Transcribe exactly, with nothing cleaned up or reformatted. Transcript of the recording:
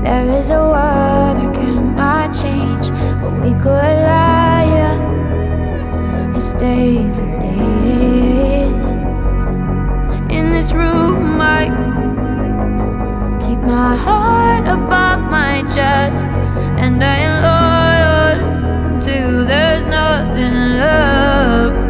There is a world I cannot change, but we could lie here and stay for days. In this room I keep my heart above my chest, and I am loyal until there's nothing left.